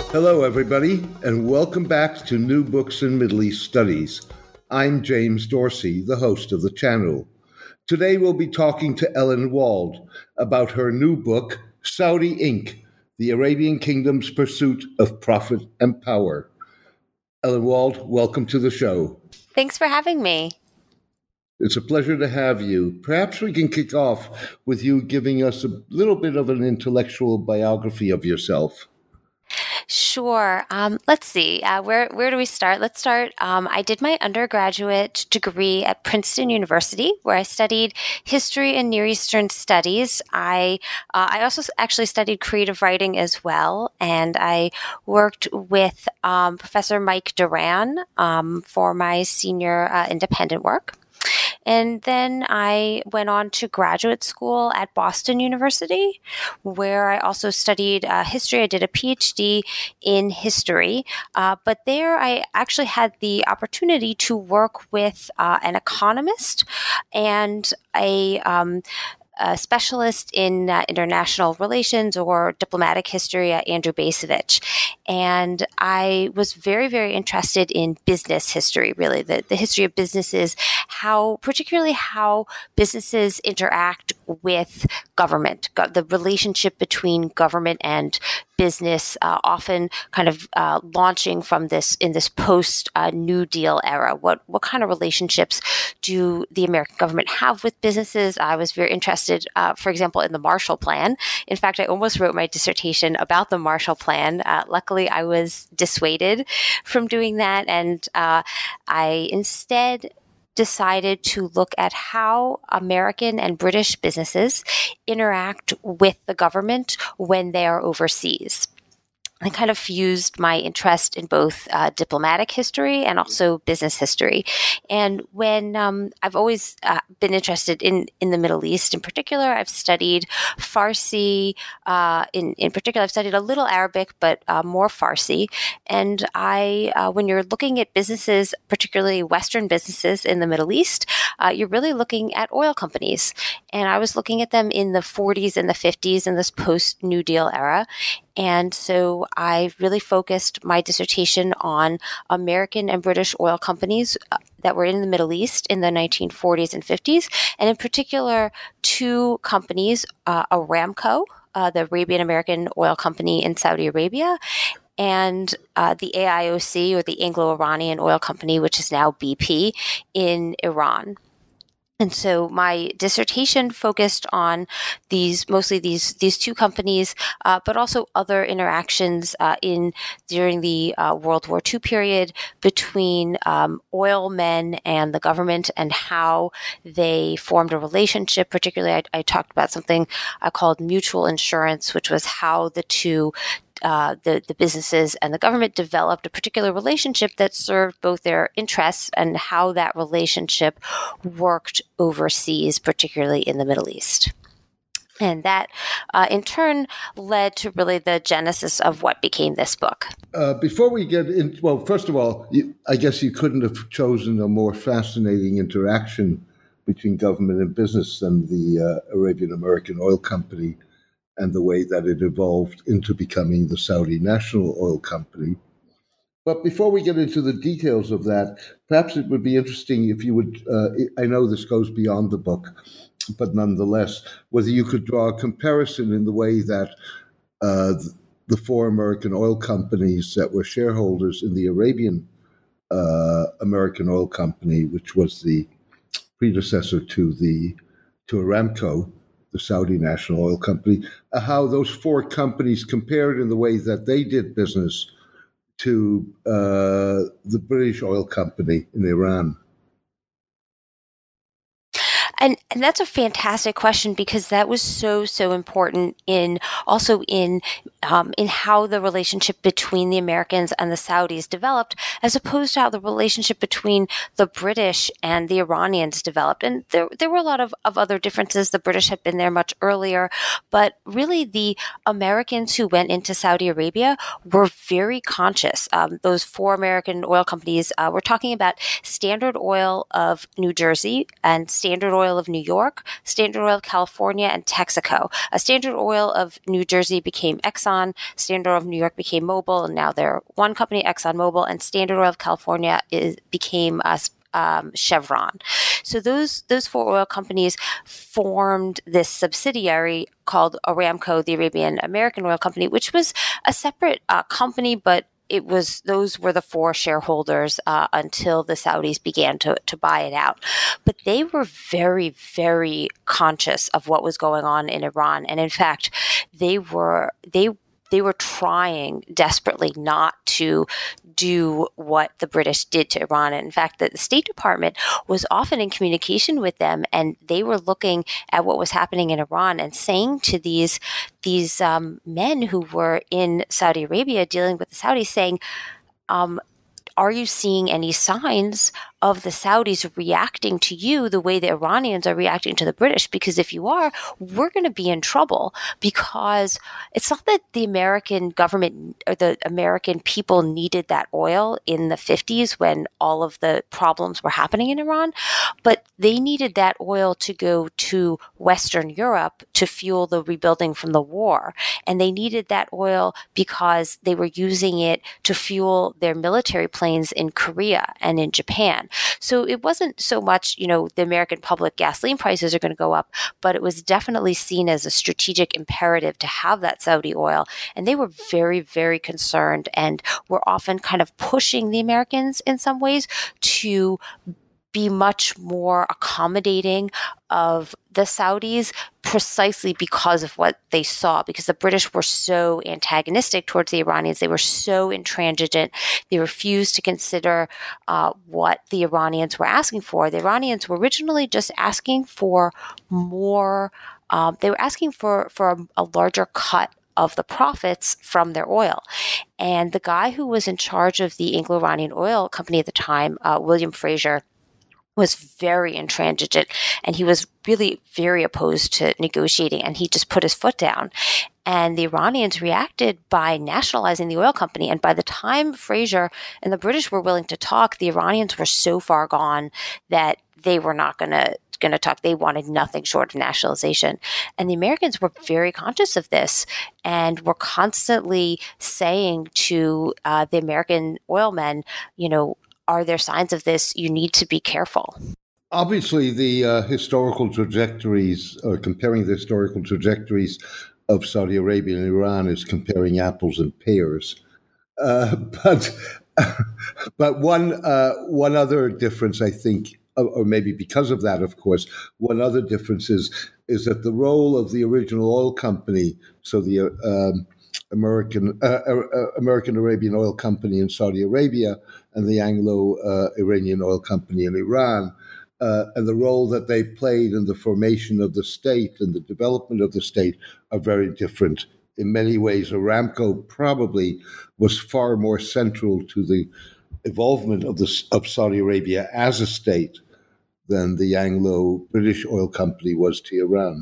Hello, everybody, and welcome back to New Books in Middle East Studies. I'm James Dorsey, the host of the channel. Today we'll be talking to Ellen Wald about her new book, Saudi Inc., The Arabian Kingdom's Pursuit of Profit and Power. Ellen Wald, welcome to the show. Thanks for having me. It's a pleasure to have you. Perhaps we can kick off with you giving us a little bit of an intellectual biography of yourself. Sure. Let's see. Where do we start? Let's start. I did my undergraduate degree at Princeton University, where I studied history and Near Eastern studies. I also actually studied creative writing as well, and I worked with Professor Mike Duran for my senior independent work. And then I went on to graduate school at Boston University, where I also studied history. I did a PhD in history, but there I actually had the opportunity to work with an economist and a specialist in international relations or diplomatic history, Andrew Bacevich. And I was very, very interested in business history, really, the history of businesses, particularly how businesses interact with government, the relationship between government and business, often kind of launching from this post New Deal era. What kind of relationships do the American government have with businesses? I was very interested, for example, in the Marshall Plan. In fact, I almost wrote my dissertation about the Marshall Plan. Luckily, I was dissuaded from doing that, and I instead decided to look at how American and British businesses interact with the government when they are overseas. I kind of fused my interest in both diplomatic history and also business history. And when I've always been interested in the Middle East in particular, I've studied Farsi. In particular, I've studied a little Arabic, but more Farsi. And when you're looking at businesses, particularly Western businesses in the Middle East, you're really looking at oil companies. And I was looking at them in the 40s and the 50s in this post-New Deal era. And so I really focused my dissertation on American and British oil companies that were in the Middle East in the 1940s and 50s, and in particular, two companies, Aramco, the Arabian American Oil Company in Saudi Arabia, and the AIOC, or the Anglo-Iranian Oil Company, which is now BP, in Iran. And so my dissertation focused on mostly these two companies, but also other interactions during the World War II period between oil men and the government, and how they formed a relationship. Particularly, I talked about something I called mutual insurance, which was how the two the businesses and the government developed a particular relationship that served both their interests, and how that relationship worked overseas, particularly in the Middle East. And that, in turn, led to really the genesis of what became this book. Before we get in, well, first of all, I guess you couldn't have chosen a more fascinating interaction between government and business than the Arabian American Oil Company and the way that it evolved into becoming the Saudi National Oil Company. But before we get into the details of that, perhaps it would be interesting if you would, I know this goes beyond the book, but nonetheless, whether you could draw a comparison in the way that the four American oil companies that were shareholders in the Arabian American Oil Company, which was the predecessor to Aramco, the Saudi National Oil Company, how those four companies compared in the way that they did business to the British Oil Company in Iran. And that's a fantastic question, because that was so important in how the relationship between the Americans and the Saudis developed, as opposed to how the relationship between the British and the Iranians developed. And there were a lot of other differences. The British had been there much earlier, but really the Americans who went into Saudi Arabia were very conscious. Those four American oil companies, we're talking about Standard Oil of New Jersey and Standard Oil Oil of New York, Standard Oil of California, and Texaco. Standard Oil of New Jersey became Exxon, Standard Oil of New York became Mobil, and now they're one company, ExxonMobil, and Standard Oil of California became Chevron. So those four oil companies formed this subsidiary called Aramco, the Arabian American Oil Company, which was a separate company, but those were the four shareholders until the Saudis began to buy it out. But they were very, very conscious of what was going on in Iran, and in fact, they were trying desperately not to do what the British did to Iran. And in fact, the State Department was often in communication with them, and they were looking at what was happening in Iran and saying to these men who were in Saudi Arabia dealing with the Saudis, saying, are you seeing any signs of the Saudis reacting to you the way the Iranians are reacting to the British? Because if you are, we're going to be in trouble, because it's not that the American government or the American people needed that oil in the 50s when all of the problems were happening in Iran, but they needed that oil to go to Western Europe to fuel the rebuilding from the war. And they needed that oil because they were using it to fuel their military planes in Korea and in Japan. So it wasn't so much, the American public gasoline prices are going to go up, but it was definitely seen as a strategic imperative to have that Saudi oil. And they were very, very concerned and were often kind of pushing the Americans in some ways to be much more accommodating of the Saudis, precisely because of what they saw, because the British were so antagonistic towards the Iranians. They were so intransigent. They refused to consider what the Iranians were asking for. The Iranians were originally just asking for more. They were asking for a larger cut of the profits from their oil. And the guy who was in charge of the Anglo-Iranian Oil Company at the time, William Fraser, was very intransigent, and he was really very opposed to negotiating, and he just put his foot down. And the Iranians reacted by nationalizing the oil company. And by the time Fraser and the British were willing to talk, the Iranians were so far gone that they were not going to talk. They wanted nothing short of nationalization. And the Americans were very conscious of this and were constantly saying to the American oil men, are there signs of this? You need to be careful. Obviously, the historical trajectories, or comparing the historical trajectories of Saudi Arabia and Iran, is comparing apples and pears. But one other difference, I think, or maybe because of that, of course, one other difference is that the role of the original oil company, so the American Arabian Oil Company in Saudi Arabia and the Anglo-Iranian Oil Company in Iran, and the role that they played in the formation of the state and the development of the state are very different. In many ways, Aramco probably was far more central to the involvement of Saudi Arabia as a state than the Anglo-British Oil Company was to Iran.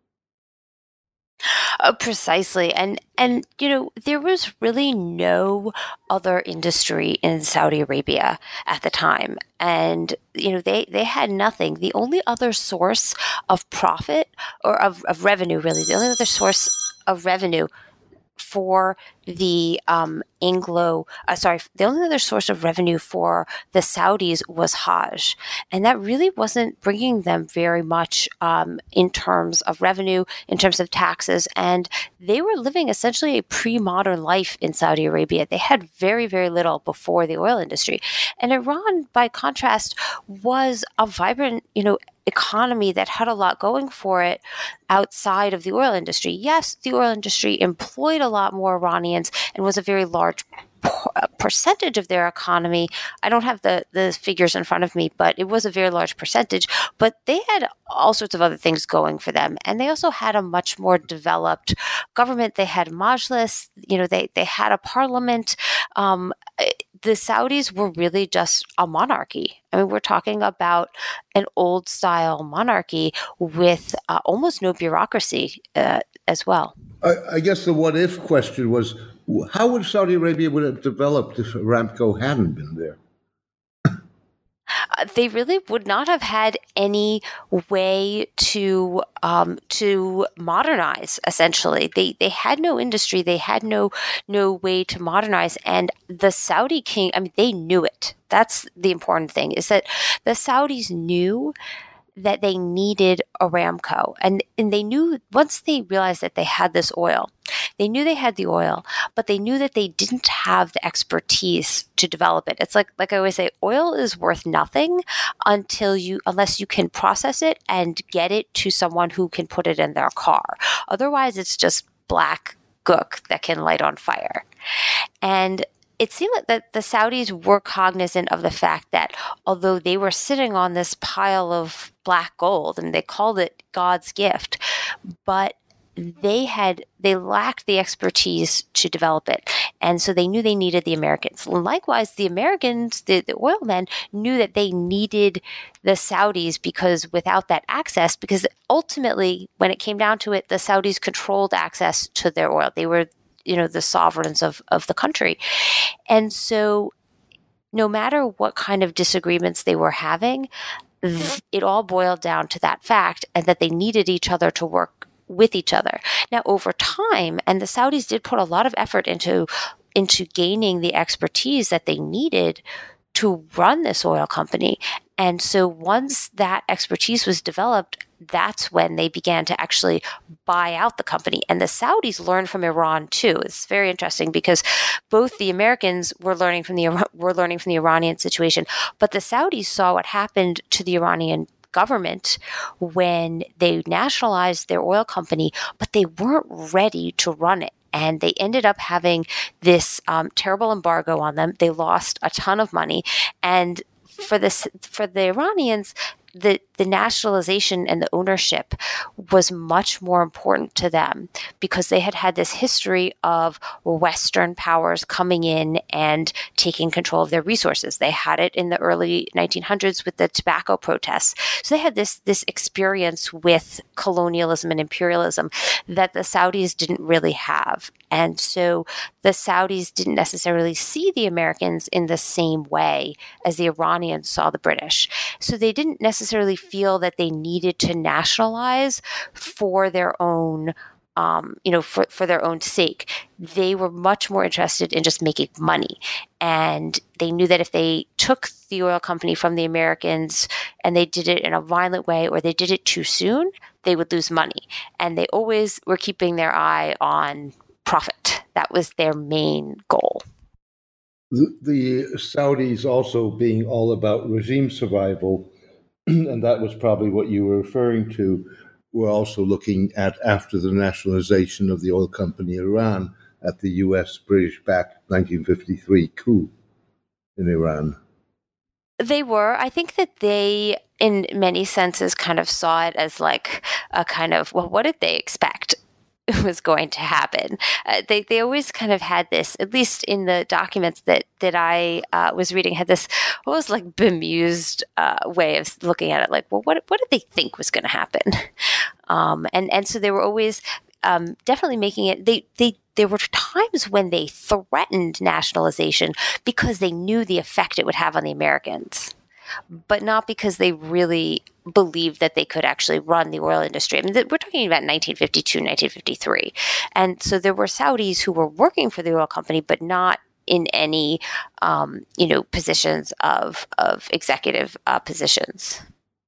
Precisely. And there was really no other industry in Saudi Arabia at the time. And, they had nothing. The only other source of profit or of revenue, really, the only other source of revenue for the the only other source of revenue for the Saudis was Hajj. And that really wasn't bringing them very much in terms of revenue, in terms of taxes. And they were living essentially a pre-modern life in Saudi Arabia. They had very, very little before the oil industry. And Iran, by contrast, was a vibrant, economy that had a lot going for it outside of the oil industry. Yes, the oil industry employed a lot more Iranians and was a very large percentage of their economy. I don't have the figures in front of me, but it was a very large percentage. But they had all sorts of other things going for them. And they also had a much more developed government. They had Majlis, they had a parliament. The Saudis were really just a monarchy. I mean, we're talking about an old style monarchy with almost no bureaucracy as well. I guess the what if question was, how would Saudi Arabia would have developed if Aramco hadn't been there? they really would not have had any way to modernize. Essentially, they had no industry, they had no way to modernize, and the Saudi king. I mean, they knew it. That's the important thing: is that the Saudis knew that they needed Aramco, and they knew once they realized that they had this oil. They knew they had the oil, but they knew that they didn't have the expertise to develop it. It's like I always say, oil is worth nothing unless you can process it and get it to someone who can put it in their car. Otherwise, it's just black gook that can light on fire. And it seemed that the Saudis were cognizant of the fact that although they were sitting on this pile of black gold, and they called it God's gift, but they lacked the expertise to develop it. And so they knew they needed the Americans. Likewise, the Americans, the oil men, knew that they needed the Saudis because without that access, because ultimately, when it came down to it, the Saudis controlled access to their oil. They were, the sovereigns of the country. And so no matter what kind of disagreements they were having, it all boiled down to that fact, and that they needed each other to work with each other. Now, over time, and the Saudis did put a lot of effort into gaining the expertise that they needed to run this oil company. And so once that expertise was developed, that's when they began to actually buy out the company. And the Saudis learned from Iran too. It's very interesting because both the Americans were learning from the Iranian situation, but the Saudis saw what happened to the Iranian government when they nationalized their oil company, but they weren't ready to run it. And they ended up having this terrible embargo on them. They lost a ton of money. And for the Iranians, the nationalization and the ownership was much more important to them because they had this history of Western powers coming in and taking control of their resources. They had it in the early 1900s with the tobacco protests. So they had this experience with colonialism and imperialism that the Saudis didn't really have. And so the Saudis didn't necessarily see the Americans in the same way as the Iranians saw the British. So they didn't necessarily feel that they needed to nationalize for their own, for their own sake. They were much more interested in just making money. And they knew that if they took the oil company from the Americans and they did it in a violent way or they did it too soon, they would lose money. And they always were keeping their eye on profit. That was their main goal. The Saudis also being all about regime survival, and that was probably what you were referring to, were also looking at, after the nationalization of the oil company Iran, at the US-British-backed 1953 coup in Iran. They were. I think that they, in many senses, kind of saw it as like a kind of, well, what did they expect was going to happen? They always kind of had this, at least in the documents that I was reading, had this almost like bemused way of looking at it. Like, well, what did they think was going to happen? And so they were always definitely making it. There were times when they threatened nationalization because they knew the effect it would have on the Americans, but not because they really believed that they could actually run the oil industry. I mean, we're talking about 1952, 1953. And so there were Saudis who were working for the oil company, but not in any, positions of executive positions.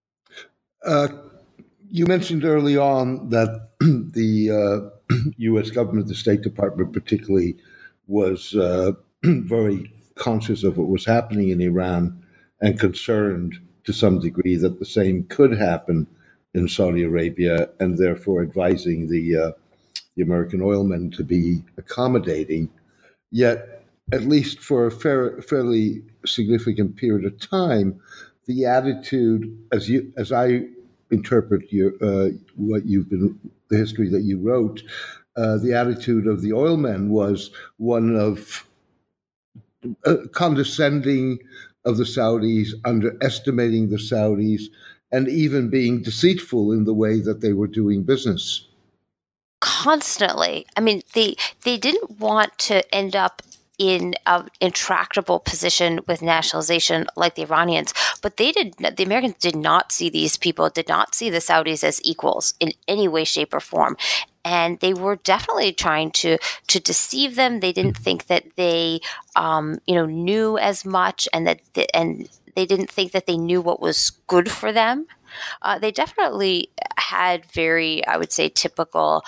You mentioned early on that the U.S. government, the State Department particularly, was very conscious of what was happening in Iran and concerned to some degree that the same could happen in Saudi Arabia, and therefore advising the American oilmen to be accommodating. Yet, at least for a fairly significant period of time, the attitude, as I interpret the history that you wrote, the attitude of the oilmen was one of condescending of the Saudis, underestimating the Saudis, and even being deceitful in the way that they were doing business. Constantly. I mean, they didn't want to end up in an intractable position with nationalization like the Iranians. But the Americans did not see these people, did not see the Saudis as equals in any way, shape, or form. And they were definitely trying to deceive them. They didn't think that they, knew as much, and and they didn't think that they knew what was good for them. They definitely had very, I would say, typical,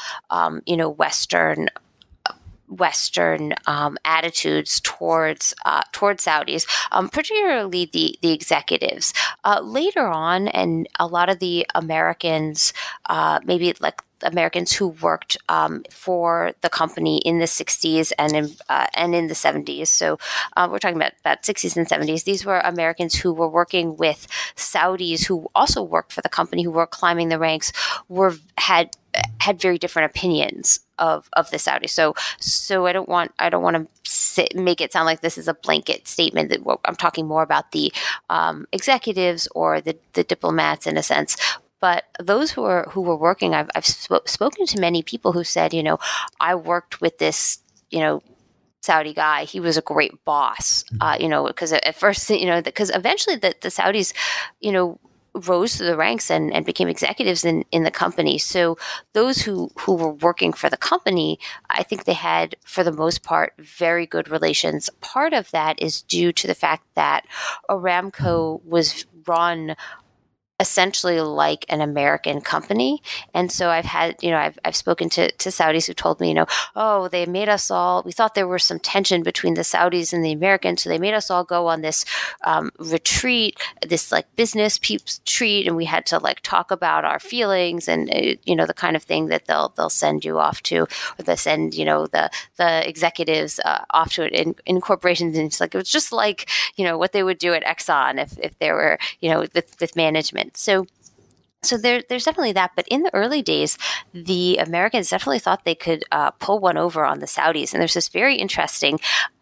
Western attitudes towards Saudis, particularly the executives. Later on, and a lot of the Americans, maybe like Americans who worked for the company in the 60s and in the 70s. So we're talking about 60s and 70s. These were Americans who were working with Saudis who also worked for the company, who were climbing the ranks, had very different opinions of the Saudis. So I don't want to make it sound like this is a blanket statement. That I'm talking more about the executives or the diplomats in a sense. But those who were working, I've spoken to many people who said, I worked with this, Saudi guy. He was a great boss, because at first, because eventually the Saudis, rose through the ranks and became executives in the company. So those who were working for the company, I think they had, for the most part, very good relations. Part of that is due to the fact that Aramco was run essentially like an American company. And so I've had, I've spoken to Saudis who told me, they made us all, we thought there was some tension between the Saudis and the Americans. So they made us all go on this retreat, this like business peeps retreat. And we had to like talk about our feelings and, the kind of thing that they'll send you off to, or they send, the executives off to it in corporations. And it's like, it was just like, what they would do at Exxon if they were, with management. So there's definitely that. But in the early days, the Americans definitely thought they could pull one over on the Saudis. And there's this very interesting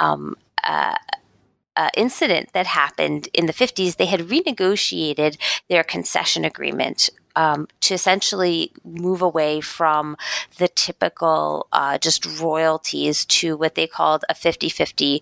incident that happened in the 50s. They had renegotiated their concession agreement to essentially move away from the typical just royalties to what they called a 50-50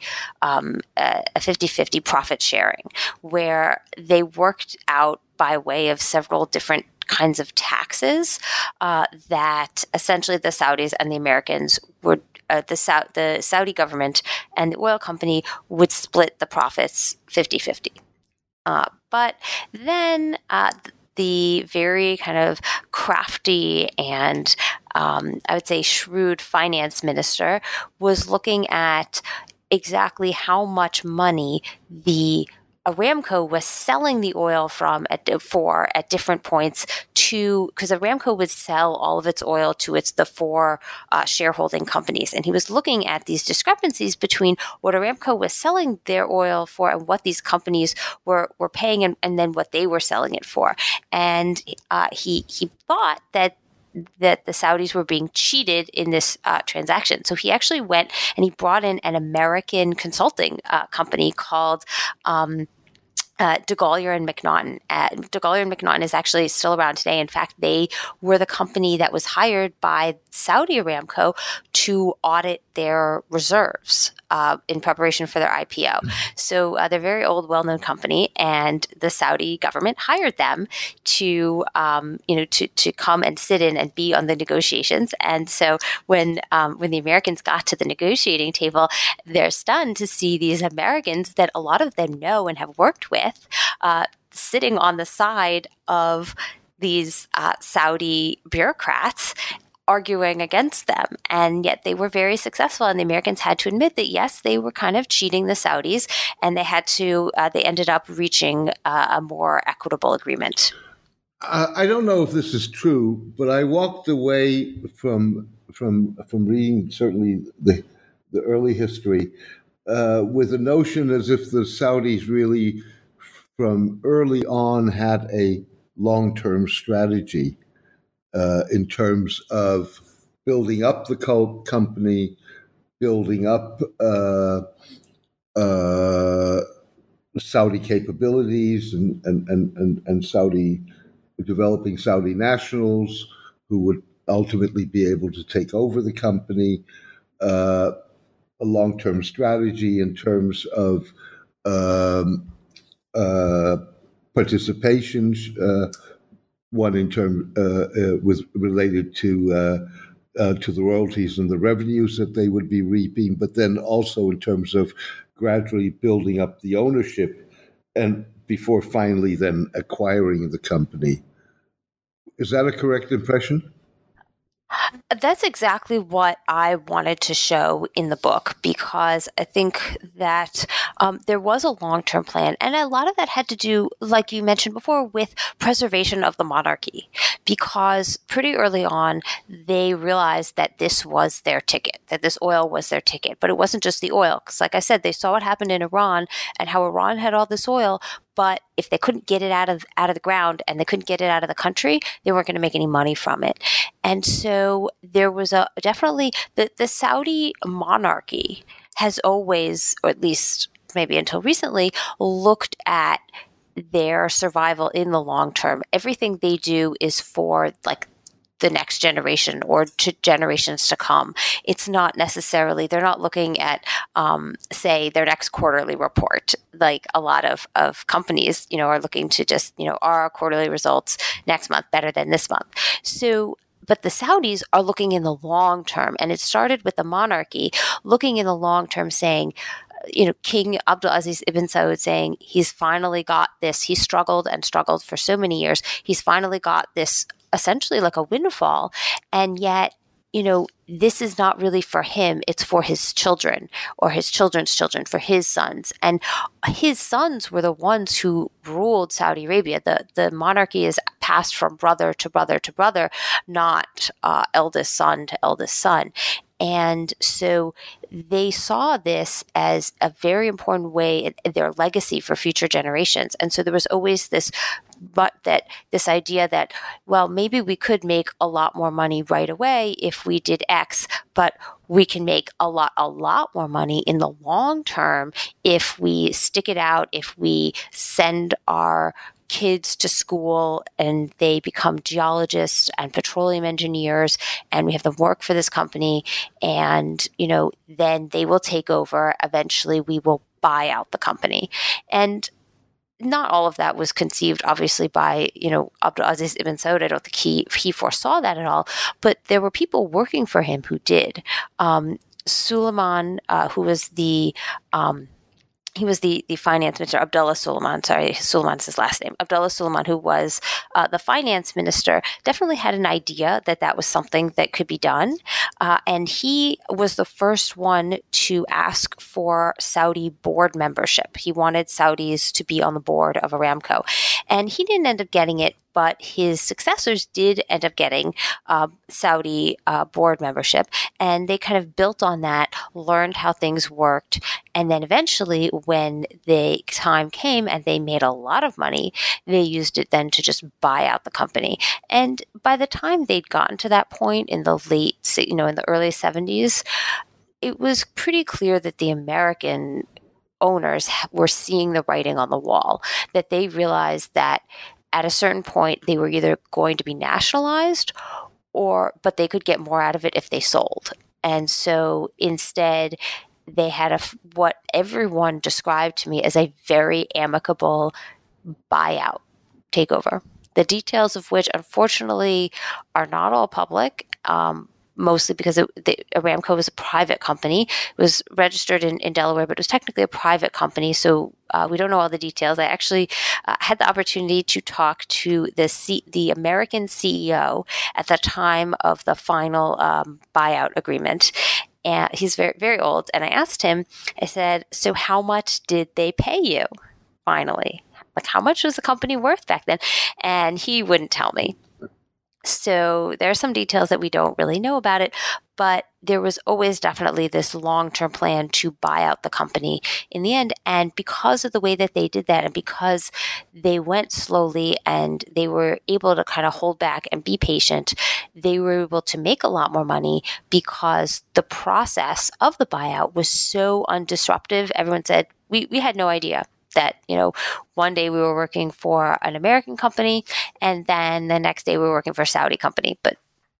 profit sharing, where they worked out by way of several different kinds of taxes that essentially the Saudis and the Americans would, the Saudi government and the oil company would split the profits 50-50. But then the very kind of crafty and I would say shrewd finance minister was looking at exactly how much money the Aramco was selling the oil for at different points because Aramco would sell all of its oil to the four shareholding companies. And he was looking at these discrepancies between what Aramco was selling their oil for and what these companies were paying and then what they were selling it for. And he thought that the Saudis were being cheated in this transaction. So he actually went and he brought in an American consulting company called DeGolyer and McNaughton. DeGolyer and McNaughton is actually still around today. In fact, they were the company that was hired by Saudi Aramco to audit their reserves in preparation for their IPO. So they're a very old, well-known company, and the Saudi government hired them to come and sit in and be on the negotiations. And so when the Americans got to the negotiating table, they're stunned to see these Americans that a lot of them know and have worked with sitting on the side of these Saudi bureaucrats arguing against them. And yet they were very successful. And the Americans had to admit that, yes, they were kind of cheating the Saudis, and they ended up reaching a more equitable agreement. I don't know if this is true, but I walked away from reading certainly the early history with a notion as if the Saudis really from early on had a long-term strategy in terms of building up the company, building up Saudi capabilities and Saudi developing Saudi nationals who would ultimately be able to take over the company. a long-term strategy in terms of um, uh, participations. One in term was related to the royalties and the revenues that they would be reaping, but then also in terms of gradually building up the ownership, and before finally then acquiring the company. Is that a correct impression? That's exactly what I wanted to show in the book, because I think that there was a long-term plan. And a lot of that had to do, like you mentioned before, with preservation of the monarchy, because pretty early on, they realized that this was their ticket, that this oil was their ticket. But it wasn't just the oil, because like I said, they saw what happened in Iran and how Iran had all this oil. But if they couldn't get it out of the ground and they couldn't get it out of the country, they weren't going to make any money from it. And so there was definitely the Saudi monarchy has always, or at least maybe until recently, looked at their survival in the long term. Everything they do is for like the next generation or to generations to come. It's not necessarily, they're not looking at, say, their next quarterly report. Like a lot of companies, are looking to just, are our quarterly results next month better than this month? So, but the Saudis are looking in the long term. And it started with the monarchy looking in the long term, saying, King Abdulaziz ibn Saud saying he's finally got this. He struggled and struggled for so many years. He's finally got this essentially like a windfall. And yet, this is not really for him. It's for his children or his children's children, for his sons. And his sons were the ones who ruled Saudi Arabia. The monarchy is passed from brother to brother to brother, not eldest son to eldest son. And so they saw this as a very important way in their legacy for future generations. And so there was always this idea that, well, maybe we could make a lot more money right away if we did X, but we can make a lot more money in the long term if we stick it out, if we send our kids to school and they become geologists and petroleum engineers, and we have them work for this company, and then they will take over. Eventually we will buy out the company. And not all of that was conceived, obviously, by, Abdulaziz ibn Saud. I don't think he foresaw that at all, but there were people working for him who did. Suleiman, who was he was the finance minister, Abdullah Suleiman. Sorry, Suleiman's his last name. Abdullah Suleiman, who was the finance minister, definitely had an idea that was something that could be done. And he was the first one to ask for Saudi board membership. He wanted Saudis to be on the board of Aramco. And he didn't end up getting it, but his successors did end up getting Saudi board membership. And they kind of built on that, learned how things worked. And then eventually, when the time came and they made a lot of money, they used it then to just buy out the company. And by the time they'd gotten to that point in the in the early 70s, it was pretty clear that the American owners were seeing the writing on the wall, that they realized that at a certain point they were either going to be nationalized but they could get more out of it if they sold. And so instead, they had what everyone described to me as a very amicable buyout takeover, the details of which unfortunately are not all public, mostly because Aramco was a private company. It was registered in Delaware, but it was technically a private company, so we don't know all the details. I actually had the opportunity to talk to the American CEO at the time of the final buyout agreement. And he's very, very old. And I asked him, I said, so how much did they pay you finally? Like, how much was the company worth back then? And he wouldn't tell me. So there are some details that we don't really know about it, but there was always definitely this long-term plan to buy out the company in the end. And because of the way that they did that, and because they went slowly and they were able to kind of hold back and be patient, they were able to make a lot more money because the process of the buyout was so undisruptive. Everyone said, we had no idea that, one day we were working for an American company and then the next day we were working for a Saudi company, but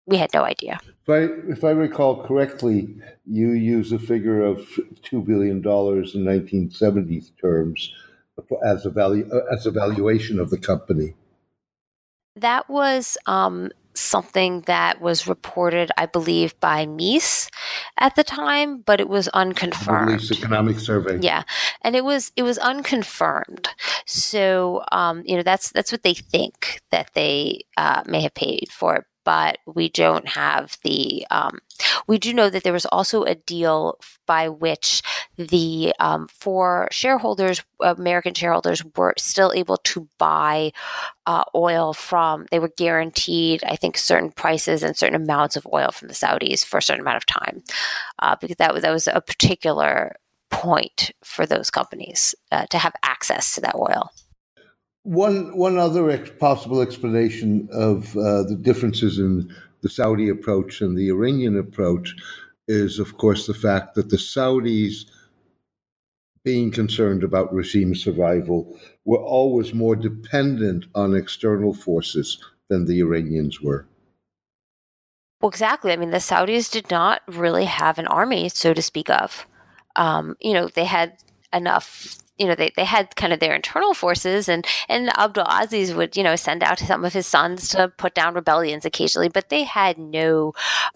we had no idea. If I recall correctly, you use a figure of $2 billion in 1970s terms as a valuation of the company. That was something that was reported, I believe, by Mies at the time, but it was unconfirmed. Middle East Economic Survey. Yeah, and it was unconfirmed. So that's what they think that they may have paid for it. But we don't have the. We do know that there was also a deal by which the four shareholders, American shareholders, were still able to buy oil from. They were guaranteed, I think, certain prices and certain amounts of oil from the Saudis for a certain amount of time, because that was a particular point for those companies to have access to that oil. One other possible explanation of the differences in the Saudi approach and the Iranian approach is, of course, the fact that the Saudis, being concerned about regime survival, were always more dependent on external forces than the Iranians were. Well, exactly. I mean, the Saudis did not really have an army, so to speak of. They had enough. They had kind of their internal forces, and Abdul Aziz would, send out some of his sons to put down rebellions occasionally, but they had no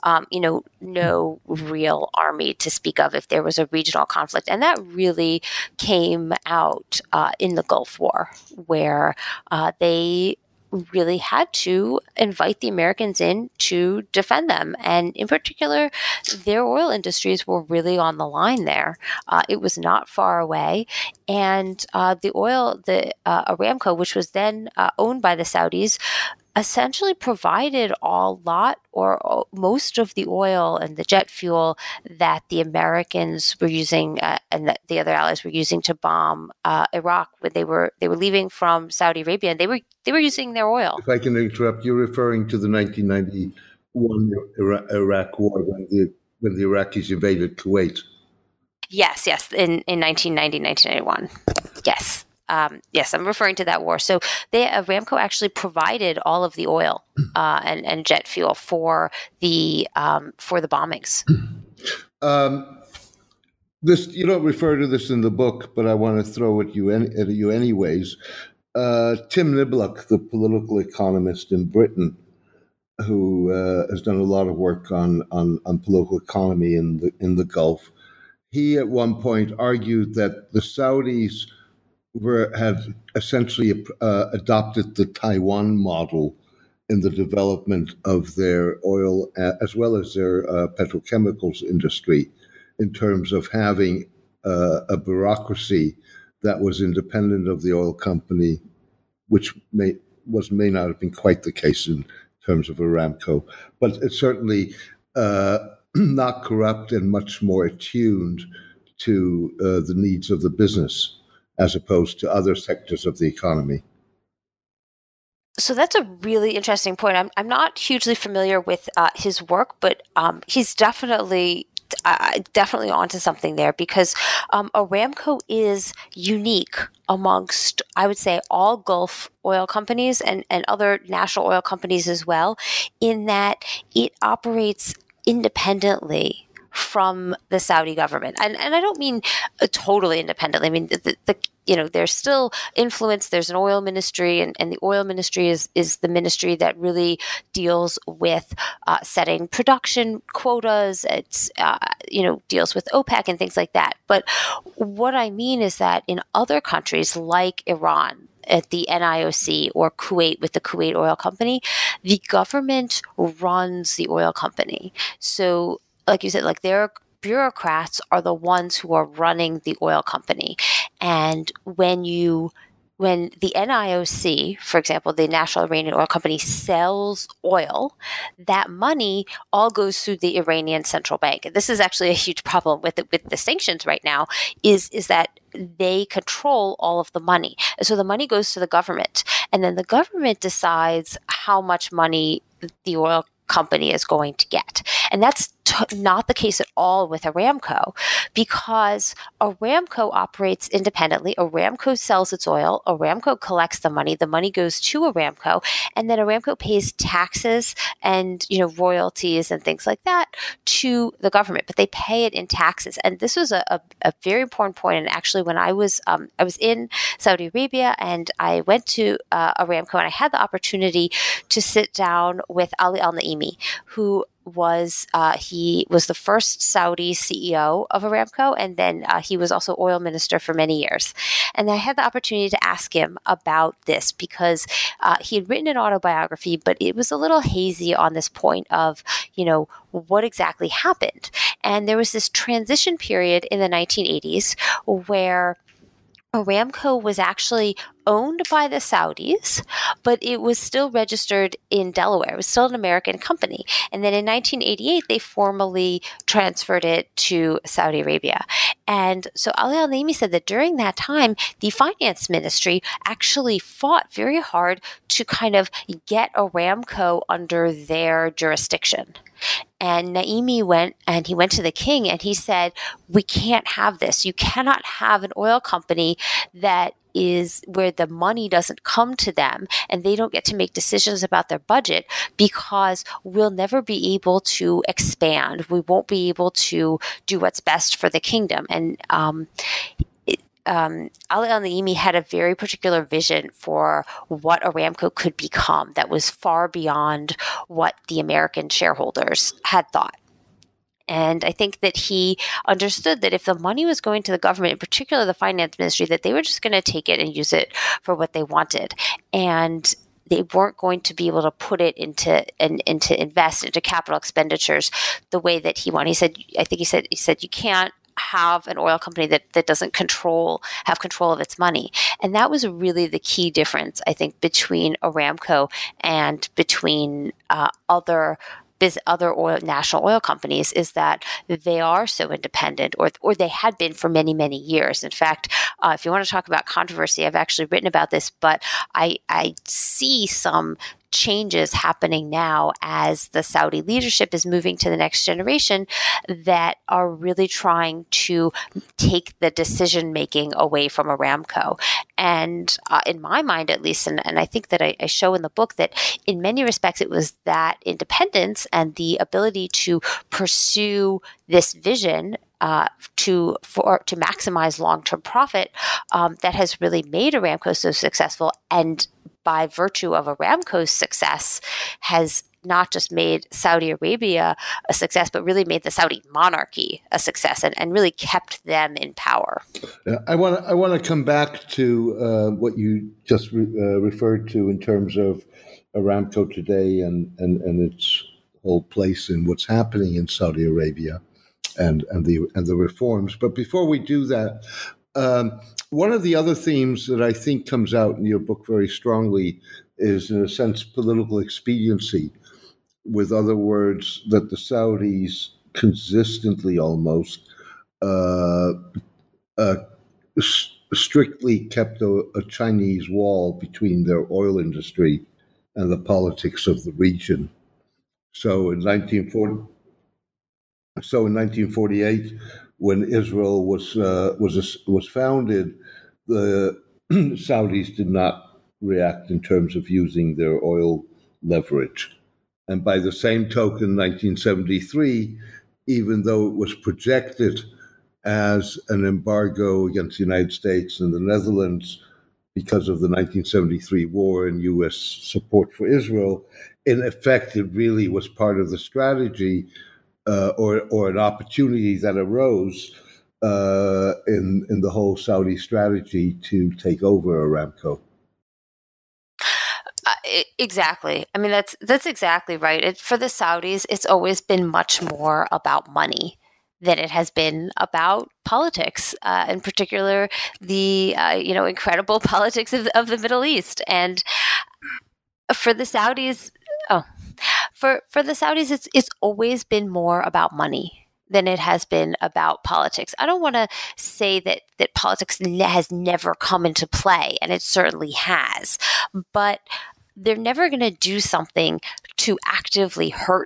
real army to speak of if there was a regional conflict. And that really came out in the Gulf War, where they really had to invite the Americans in to defend them. And in particular, their oil industries were really on the line there. It was not far away. And the Aramco, which was then owned by the Saudis, essentially provided most of the oil and the jet fuel that the Americans were using and that the other allies were using to bomb Iraq when they were leaving from Saudi Arabia, and they were using their oil. If I can interrupt, you're referring to the 1991 Iraq War when the Iraqis invaded Kuwait. Yes, in 1990, 1991. Yes. Yes, I'm referring to that war. So Aramco actually provided all of the oil and jet fuel for the bombings. This, you don't refer to this in the book, but I want to throw it at you anyways. Tim Niblock, the political economist in Britain, who has done a lot of work on political economy in the Gulf, he at one point argued that the Saudis had essentially adopted the Taiwan model in the development of their oil as well as their petrochemicals industry, in terms of having a bureaucracy that was independent of the oil company, which may not have been quite the case in terms of Aramco, but it's certainly not corrupt and much more attuned to the needs of the business, as opposed to other sectors of the economy. So that's a really interesting point. I'm not hugely familiar with his work, but he's definitely onto something there, because Aramco is unique amongst, I would say, all Gulf oil companies and other national oil companies as well, in that it operates independently from the Saudi government. And I don't mean totally independently. I mean, there's still influence. There's an oil ministry, and the oil ministry is the ministry that really deals with setting production quotas. It's, deals with OPEC and things like that. But what I mean is that in other countries like Iran, at the NIOC, or Kuwait with the Kuwait Oil Company, the government runs the oil company. So, like you said, like their bureaucrats are the ones who are running the oil company. And when the NIOC, for example, the National Iranian Oil Company, sells oil, that money all goes through the Iranian central bank. And this is actually a huge problem with the sanctions right now, is that they control all of the money. And so the money goes to the government, and then the government decides how much money the oil company is going to get. And that's not the case at all with Aramco, because Aramco operates independently. Aramco sells its oil. Aramco collects the money goes to Aramco, and then Aramco pays taxes and royalties and things like that to the government, but they pay it in taxes. And this was a very important point. And actually, when I was in Saudi Arabia and I went to Aramco, and I had the opportunity to sit down with Ali Al-Naimi, who was he was the first Saudi CEO of Aramco, and then he was also oil minister for many years. And I had the opportunity to ask him about this because he had written an autobiography, but it was a little hazy on this point of, what exactly happened. And there was this transition period in the 1980s where Aramco was actually owned by the Saudis, but it was still registered in Delaware. It was still an American company. And then in 1988, they formally transferred it to Saudi Arabia. And so Ali Al-Naimi said that during that time, the finance ministry actually fought very hard to kind of get Aramco under their jurisdiction. And Naimi went to the king and he said, we can't have this. You cannot have an oil company that is where the money doesn't come to them and they don't get to make decisions about their budget, because we'll never be able to expand. We won't be able to do what's best for the kingdom. And Ali Al-Naimi had a very particular vision for what Aramco could become that was far beyond what the American shareholders had thought. And I think that he understood that if the money was going to the government, in particular the finance ministry, that they were just going to take it and use it for what they wanted. And they weren't going to be able to put it into invest into capital expenditures the way that he wanted. He said you can't have an oil company that doesn't have control of its money. And that was really the key difference, I think, between Aramco and between other national oil companies, is that they are so independent, or they had been for many, many years. In fact, if you want to talk about controversy, I've actually written about this, but I see some changes happening now as the Saudi leadership is moving to the next generation that are really trying to take the decision making away from Aramco. And in my mind, at least, and I think that I show in the book that in many respects it was that independence and the ability to pursue this vision to maximize long-term profit that has really made Aramco so successful, and by virtue of Aramco's success has not just made Saudi Arabia a success, but really made the Saudi monarchy a success and really kept them in power. I want to come back to what you just referred to in terms of Aramco today and its whole place in what's happening in Saudi Arabia and the reforms. But before we do that, one of the other themes that I think comes out in your book very strongly is, in a sense, political expediency. With other words, that the Saudis consistently almost strictly kept a Chinese wall between their oil industry and the politics of the region. So in 1948, when Israel was founded, the Saudis did not react in terms of using their oil leverage. And by the same token, 1973, even though it was projected as an embargo against the United States and the Netherlands because of the 1973 war and U.S. support for Israel, in effect, it really was part of the strategy or an opportunity that arose in the whole Saudi strategy to take over Aramco. Exactly. I mean, that's exactly right. For the Saudis, it's always been much more about money than it has been about politics, in particular the incredible politics of the Middle East. And for the Saudis, for the Saudis, it's always been more about money than it has been about politics. I don't want to say that politics has never come into play, and it certainly has, but they're never going to do something to actively hurt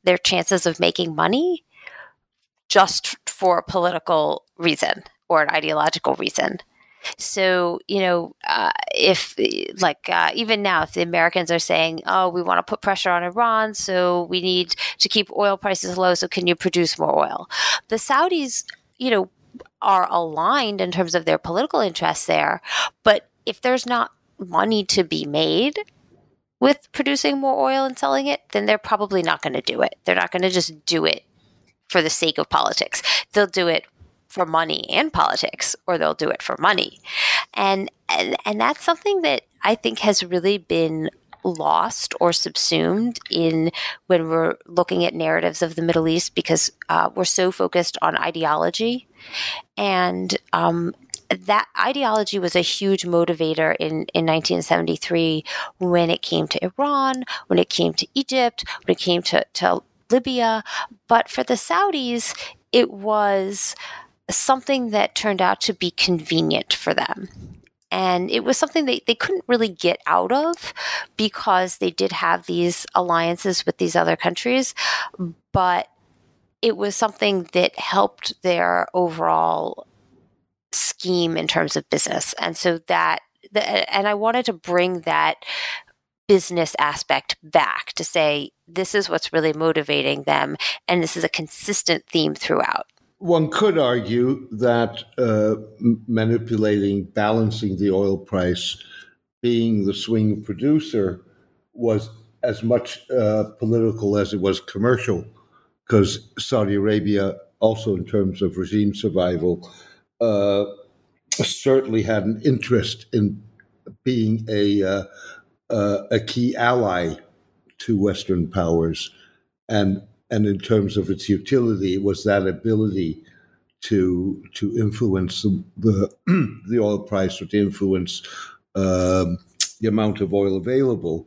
their chances of making money just for a political reason or an ideological reason. So, if even now, if the Americans are saying, oh, we want to put pressure on Iran, so we need to keep oil prices low, so can you produce more oil? The Saudis, are aligned in terms of their political interests there. But if there's not money to be made with producing more oil and selling it, then they're probably not going to do it. They're not going to just do it for the sake of politics. They'll do it for money and politics, or they'll do it for money. And that's something that I think has really been lost or subsumed in when we're looking at narratives of the Middle East, because we're so focused on ideology. And that ideology was a huge motivator in 1973 when it came to Iran, when it came to Egypt, when it came to Libya. But for the Saudis, it was something that turned out to be convenient for them. And it was something they couldn't really get out of because they did have these alliances with these other countries. But it was something that helped their overall scheme in terms of business. And so and I wanted to bring that business aspect back to say, this is what's really motivating them. And this is a consistent theme throughout. One could argue that balancing the oil price, being the swing producer, was as much political as it was commercial, because Saudi Arabia, also in terms of regime survival, certainly had an interest in being a key ally to Western powers. And in terms of its utility, it was that ability to influence the oil price, or to influence the amount of oil available.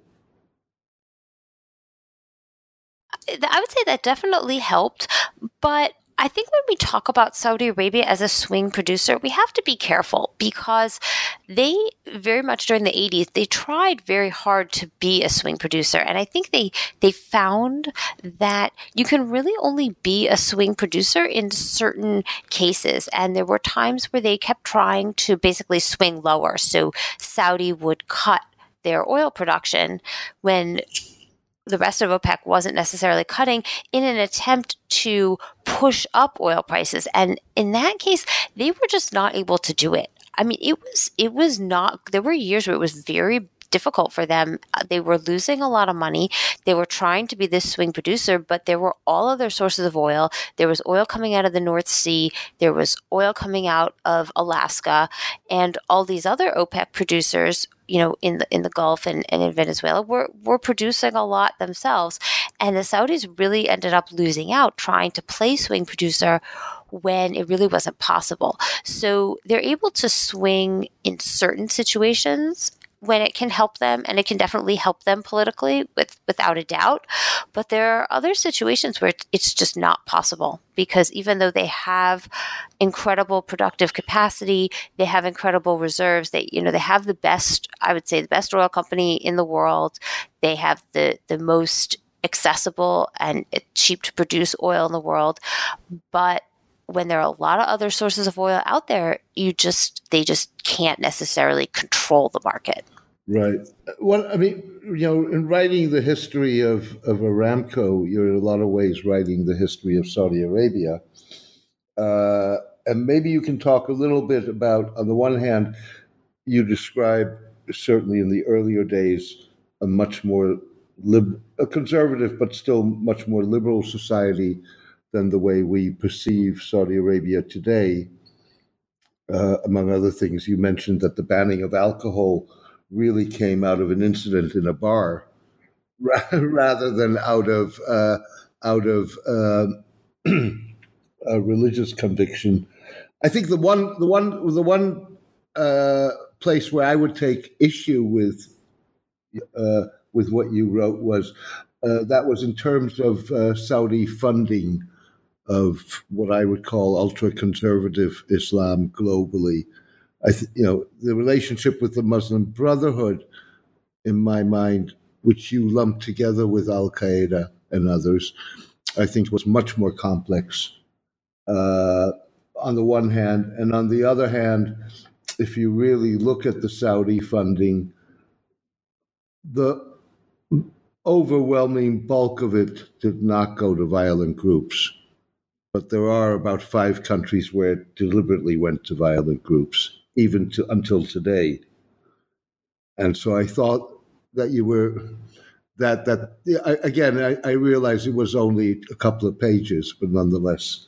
I would say that definitely helped, but I think when we talk about Saudi Arabia as a swing producer, we have to be careful, because they very much during the 80s, they tried very hard to be a swing producer. And I think they found that you can really only be a swing producer in certain cases. And there were times where they kept trying to basically swing lower. So Saudi would cut their oil production when the rest of OPEC wasn't necessarily cutting, in an attempt to push up oil prices. And in that case, they were just not able to do it. I mean, it was not, there were years where it was very difficult for them. They were losing a lot of money. They were trying to be this swing producer, but there were all other sources of oil. There was oil coming out of the North Sea. There was oil coming out of Alaska, and all these other OPEC producers, in the Gulf and in Venezuela, were producing a lot themselves. And the Saudis really ended up losing out trying to play swing producer when it really wasn't possible. So they're able to swing in certain situations when it can help them, and it can definitely help them politically without a doubt. But there are other situations where it's just not possible, because even though they have incredible productive capacity, they have incredible reserves, they have the best oil company in the world. They have the most accessible and cheap to produce oil in the world. But when there are a lot of other sources of oil out there, they just can't necessarily control the market. Right. Well, I mean, in writing the history of Aramco, you're in a lot of ways writing the history of Saudi Arabia. And maybe you can talk a little bit about, on the one hand, you describe, certainly in the earlier days, a much more a conservative, but still much more liberal society than the way we perceive Saudi Arabia today. Among other things, you mentioned that the banning of alcohol really came out of an incident in a bar, rather than out of a religious conviction. I think the one place where I would take issue with what you wrote was that was in terms of Saudi funding of what I would call ultra-conservative Islam globally. The relationship with the Muslim Brotherhood, in my mind, which you lump together with Al-Qaeda and others, I think was much more complex on the one hand. And on the other hand, if you really look at the Saudi funding, the overwhelming bulk of it did not go to violent groups. But there are about 5 countries where it deliberately went to violent groups, even until today. And so I thought that you were I realized it was only a couple of pages, but nonetheless.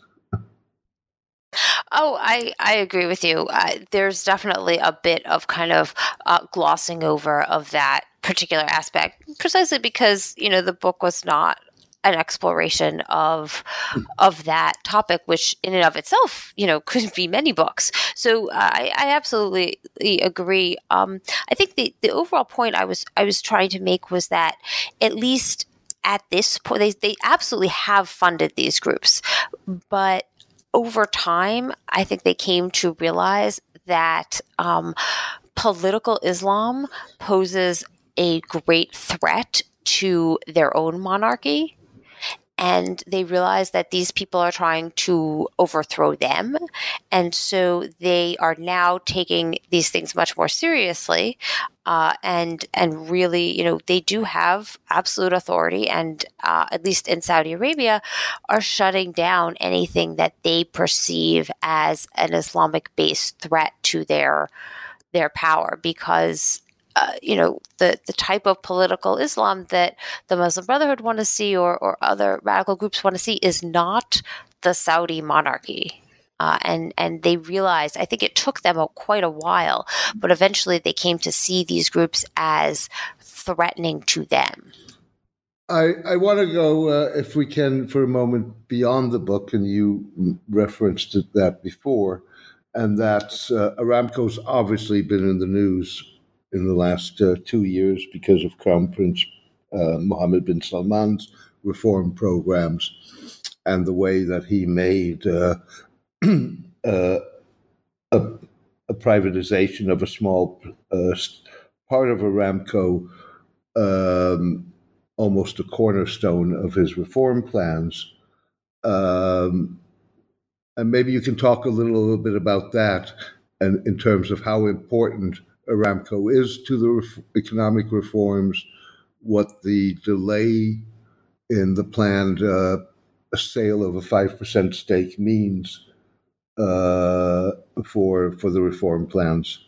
Oh, I agree with you. There's definitely a bit of kind of glossing over of that particular aspect, precisely because, the book was not an exploration of that topic, which in and of itself, could be many books. So I absolutely agree. I think the overall point I was trying to make was that at least at this point, they absolutely have funded these groups, but over time, I think they came to realize that political Islam poses a great threat to their own monarchy. And they realize that these people are trying to overthrow them. And so they are now taking these things much more seriously. And really, they do have absolute authority, and at least in Saudi Arabia, are shutting down anything that they perceive as an Islamic-based threat to their power, because the type of political Islam that the Muslim Brotherhood want to see, or other radical groups want to see, is not the Saudi monarchy. And they realized, I think it took them quite a while, but eventually they came to see these groups as threatening to them. I want to go, if we can, for a moment beyond the book, and you referenced that before, and that's Aramco's obviously been in the news in the last 2 years because of Crown Prince Mohammed bin Salman's reform programs and the way that he made a privatization of a small part of Aramco almost a cornerstone of his reform plans. And maybe you can talk a little bit about that, and in terms of how important Aramco is to the economic reforms, what the delay in the planned sale of a 5% stake means for the reform plans.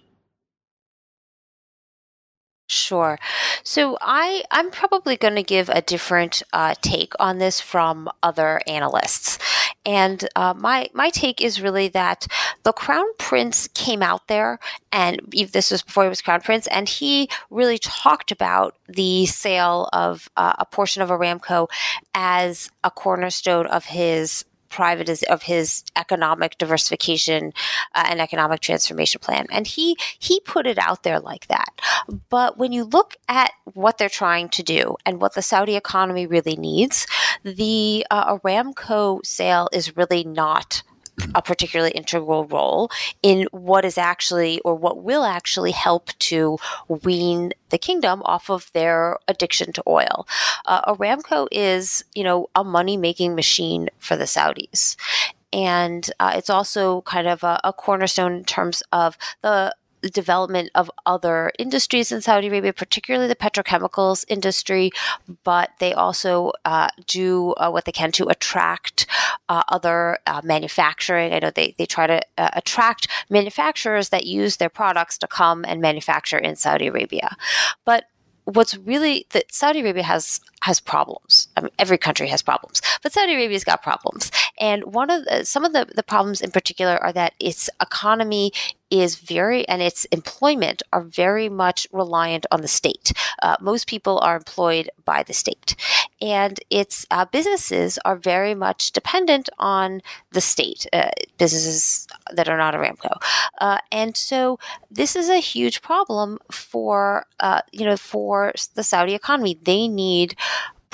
Sure. So I'm probably going to give a different take on this from other analysts. And my take is really that the Crown Prince came out there, and this was before he was Crown Prince, and he really talked about the sale of a portion of Aramco as a cornerstone of his economic diversification and economic transformation plan. And he put it out there like that. But when you look at what they're trying to do and what the Saudi economy really needs, the Aramco sale is really not a particularly integral role in what is actually, or what will actually, help to wean the kingdom off of their addiction to oil. Aramco is, a money-making machine for the Saudis. And it's also kind of a cornerstone in terms of the development of other industries in Saudi Arabia, particularly the petrochemicals industry, but they also do what they can to attract other manufacturing. I know they try to attract manufacturers that use their products to come and manufacture in Saudi Arabia. But what's really that Saudi Arabia has problems. I mean, every country has problems, but Saudi Arabia's got problems. And some of the problems in particular are that its economy and its employment are very much reliant on the state. Most people are employed by the state, and its businesses are very much dependent on the state, businesses that are not Aramco. And so this is a huge problem for the Saudi economy. They need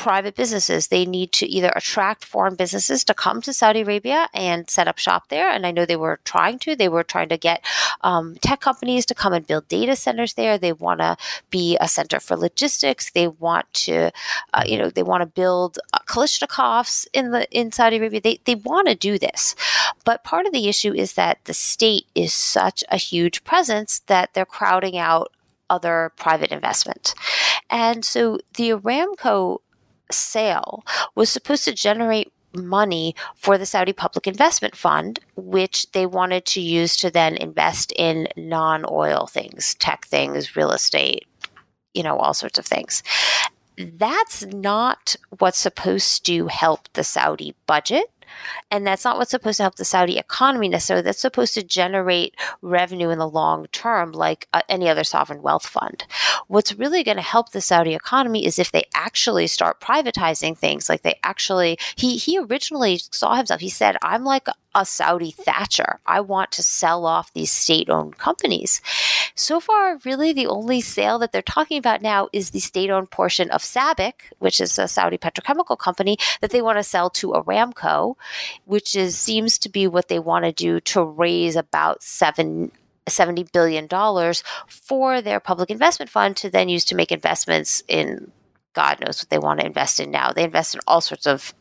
private businesses. They need to either attract foreign businesses to come to Saudi Arabia and set up shop there. And I know they were trying to. They were trying to get tech companies to come and build data centers there. They want to be a center for logistics. They want to, they want to build Kalashnikovs in Saudi Arabia. They want to do this. But part of the issue is that the state is such a huge presence that they're crowding out other private investment. And so the Aramco sale was supposed to generate money for the Saudi Public Investment Fund, which they wanted to use to then invest in non-oil things, tech things, real estate, all sorts of things. That's not what's supposed to help the Saudi budget. And that's not what's supposed to help the Saudi economy necessarily. That's supposed to generate revenue in the long term, like any other sovereign wealth fund. What's really going to help the Saudi economy is if they actually start privatizing things. Like he originally saw himself, he said, I'm like a Saudi Thatcher. I want to sell off these state-owned companies. So far, really the only sale that they're talking about now is the state-owned portion of SABIC, which is a Saudi petrochemical company that they want to sell to Aramco, which seems to be what they want to do to raise about $70 billion for their public investment fund to then use to make investments in God knows what they want to invest in now. They invest in all sorts of,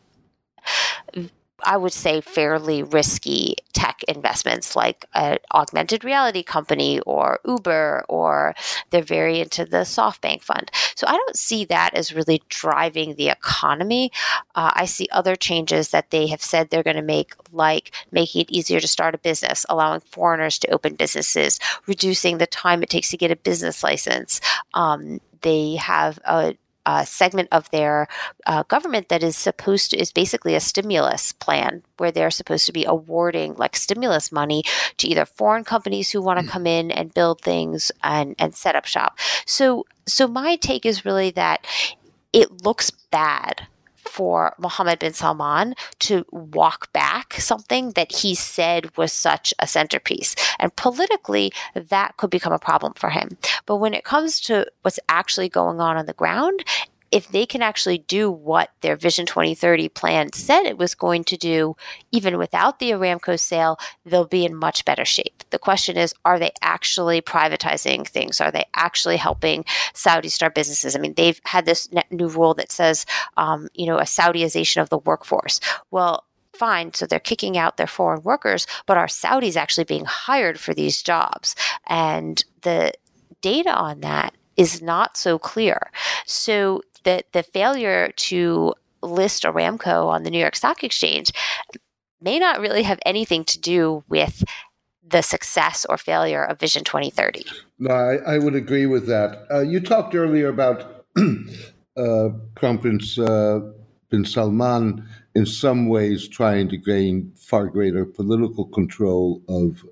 I would say, fairly risky tech investments like an augmented reality company or Uber, or they're very into the SoftBank fund. So I don't see that as really driving the economy. I see other changes that they have said they're going to make, like making it easier to start a business, allowing foreigners to open businesses, reducing the time it takes to get a business license. They have a segment of their government that is basically a stimulus plan where they're supposed to be awarding like stimulus money to either foreign companies who want to come in and build things and set up shop. So my take is really that it looks bad for Mohammed bin Salman to walk back something that he said was such a centerpiece. And politically, that could become a problem for him. But when it comes to what's actually going on the ground, if they can actually do what their Vision 2030 plan said it was going to do, even without the Aramco sale, they'll be in much better shape. The question is, are they actually privatizing things? Are they actually helping Saudi start businesses? I mean, they've had this new rule that says, a Saudiization of the workforce. Well, fine. So they're kicking out their foreign workers, but are Saudis actually being hired for these jobs? And the data on that is not so clear. So the failure to list Aramco on the New York Stock Exchange may not really have anything to do with the success or failure of Vision 2030. No, I would agree with that. You talked earlier about Crown Prince bin Salman in some ways trying to gain far greater political control of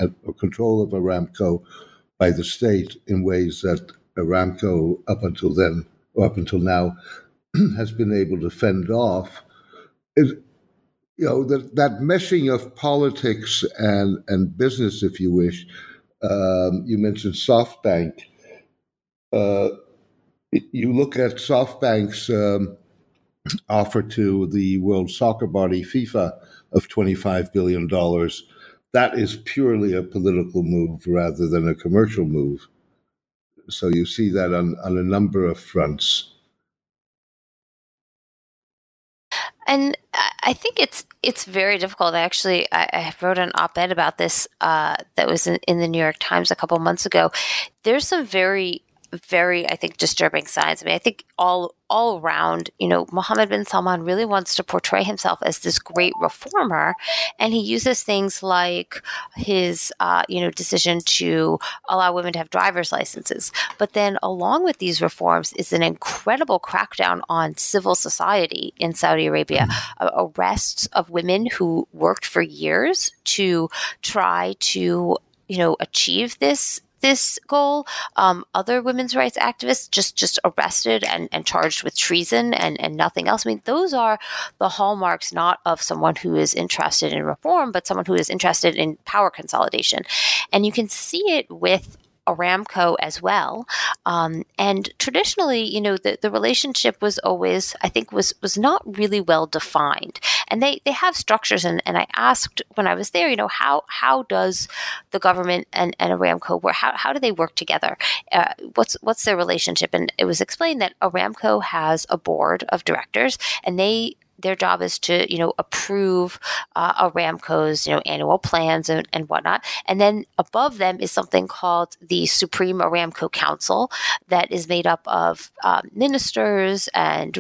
Aramco by the state in ways that Aramco up until now has been able to fend off. That meshing of politics and business, if you wish. You mentioned SoftBank. You look at SoftBank's offer to the World Soccer body, FIFA, of $25 billion. That is purely a political move rather than a commercial move. So you see that on a number of fronts. And I think it's very difficult. Actually, I wrote an op-ed about this that was in the New York Times a couple months ago. There's some very, very, I think, disturbing signs. I mean, I think all around, Mohammed bin Salman really wants to portray himself as this great reformer, and he uses things like his, decision to allow women to have driver's licenses. But then, along with these reforms, is an incredible crackdown on civil society in Saudi Arabia. Arrests of women who worked for years to try to, achieve this goal. Other women's rights activists just arrested and charged with treason and nothing else. I mean, those are the hallmarks not of someone who is interested in reform, but someone who is interested in power consolidation. And you can see it with Aramco as well. And traditionally, the relationship was always, I think, was not really well defined. And they have structures. And I asked when I was there, how does the government and Aramco work? How do they work together? What's their relationship? And it was explained that Aramco has a board of directors, and their job is to, approve Aramco's, annual plans and whatnot. And then above them is something called the Supreme Aramco Council that is made up of ministers and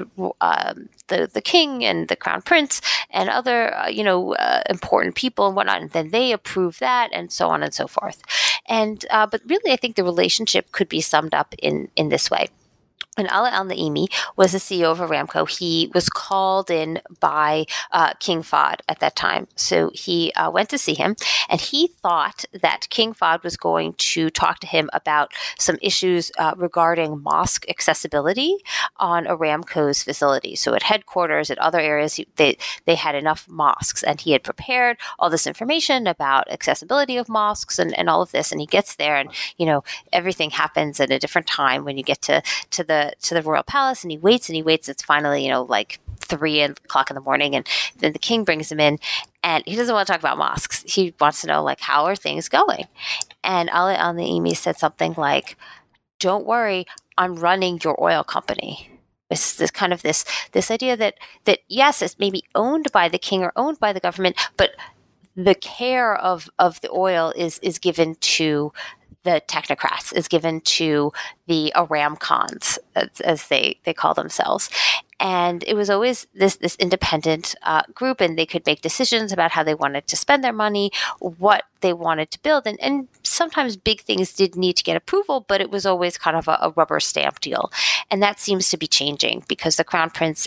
the king and the crown prince and other, important people and whatnot. And then they approve that and so on and so forth. And but really, I think the relationship could be summed up in this way. And Ali Al-Naimi was the CEO of Aramco. He was called in by King Fahd at that time. So he went to see him, and he thought that King Fahd was going to talk to him about some issues regarding mosque accessibility on Aramco's facilities. So at headquarters, at other areas, they had enough mosques, and he had prepared all this information about accessibility of mosques and all of this. And he gets there, and everything happens at a different time when you get to the royal palace, and he waits. It's finally, like 3:00 in the morning, and then the king brings him in, and he doesn't want to talk about mosques. He wants to know, like, how are things going? And Ali Al-Naimi said something like, "Don't worry, I'm running your oil company." It's this idea that yes, it's maybe owned by the king or owned by the government, but the care of the oil is given to the technocrats, is given to the Aramcons, as they call themselves. And it was always this independent group, and they could make decisions about how they wanted to spend their money, what they wanted to build. And sometimes big things did need to get approval, but it was always kind of a rubber stamp deal. And that seems to be changing because the Crown Prince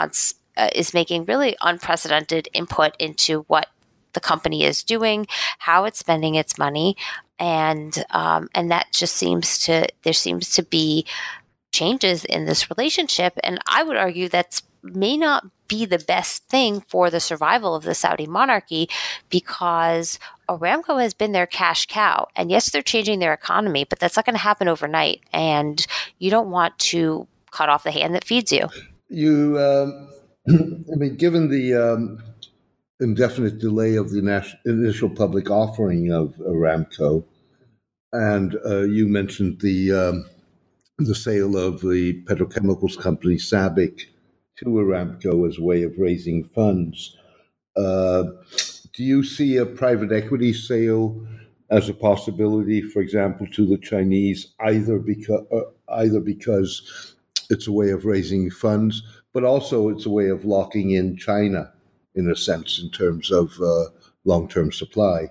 is making really unprecedented input into what the company is doing, how it's spending its money. And that just there seems to be changes in this relationship. And I would argue that may not be the best thing for the survival of the Saudi monarchy, because Aramco has been their cash cow. And yes, they're changing their economy, but that's not going to happen overnight. And you don't want to cut off the hand that feeds you. Given the indefinite delay of the initial public offering of Aramco, and you mentioned the sale of the petrochemicals company SABIC to Aramco as a way of raising funds. Do you see a private equity sale as a possibility, for example, to the Chinese, either because it's a way of raising funds, but also it's a way of locking in China, in a sense, in terms of long-term supply?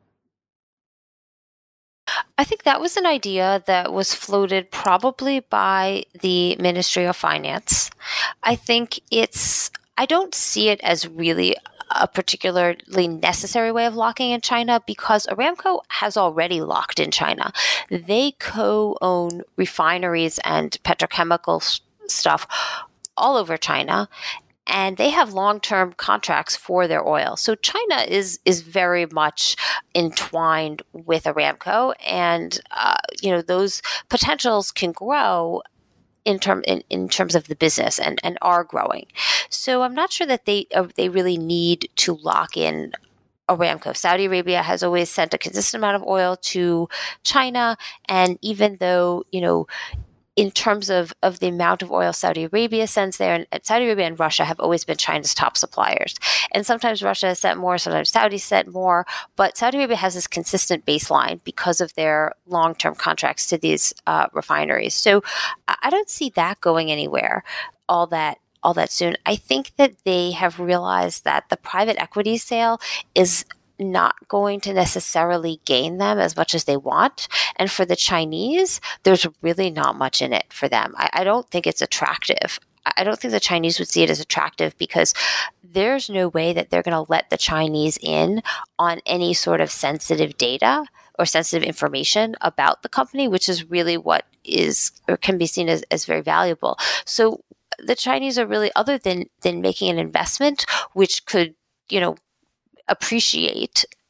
I think that was an idea that was floated probably by the Ministry of Finance. I don't see it as really a particularly necessary way of locking in China, because Aramco has already locked in China. They co-own refineries and petrochemical stuff all over China, and they have long-term contracts for their oil. So China is very much entwined with Aramco, and those potentials can grow in terms of the business and are growing. So I'm not sure that they really need to lock in Aramco. Saudi Arabia has always sent a consistent amount of oil to China, and even though in terms of the amount of oil Saudi Arabia sends there, and Saudi Arabia and Russia have always been China's top suppliers. And sometimes Russia has sent more, sometimes Saudi sent more, but Saudi Arabia has this consistent baseline because of their long-term contracts to these refineries. So I don't see that going anywhere all that soon. I think that they have realized that the private equity sale is not going to necessarily gain them as much as they want. And for the Chinese, there's really not much in it for them. I don't think it's attractive. I don't think the Chinese would see it as attractive, because there's no way that they're going to let the Chinese in on any sort of sensitive data or sensitive information about the company, which is really what is or can be seen as very valuable. So the Chinese are really, other than making an investment, which could, appreciate,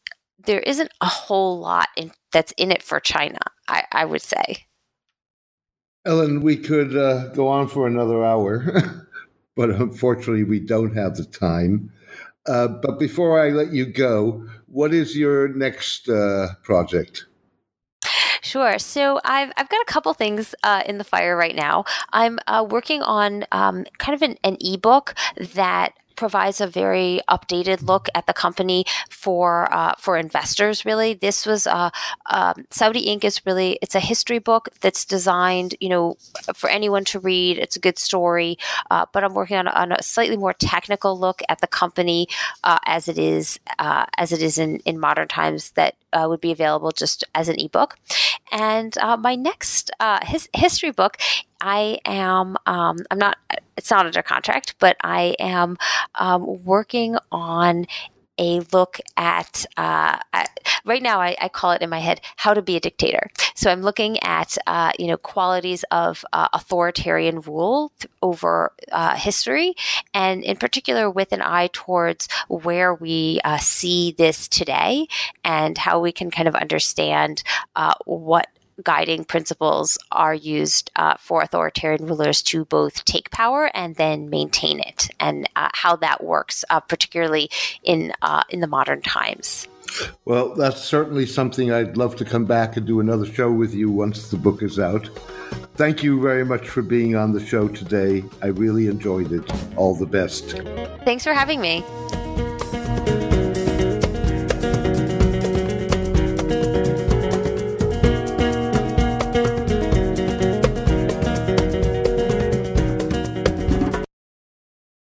there isn't a whole lot that's in it for China, I would say. Ellen, we could go on for another hour, but unfortunately we don't have the time. But before I let you go, what is your next project? Sure. So I've got a couple things in the fire right now. I'm working on kind of an ebook that provides a very updated look at the company for investors. Really, this was Saudi Inc. It's a history book that's designed, for anyone to read. It's a good story, but I'm working on a slightly more technical look at the company as it is in modern times that would be available just as an ebook. And my next history book, it's not under contract, but I am working on a look at right now I call it in my head how to be a dictator. So I'm looking at qualities of authoritarian rule over history, and in particular with an eye towards where we see this today and how we can kind of understand what guiding principles are used for authoritarian rulers to both take power and then maintain it, and how that works, particularly in the modern times. Well, that's certainly something I'd love to come back and do another show with you once the book is out. Thank you very much for being on the show today. I really enjoyed it. All the best. Thanks for having me.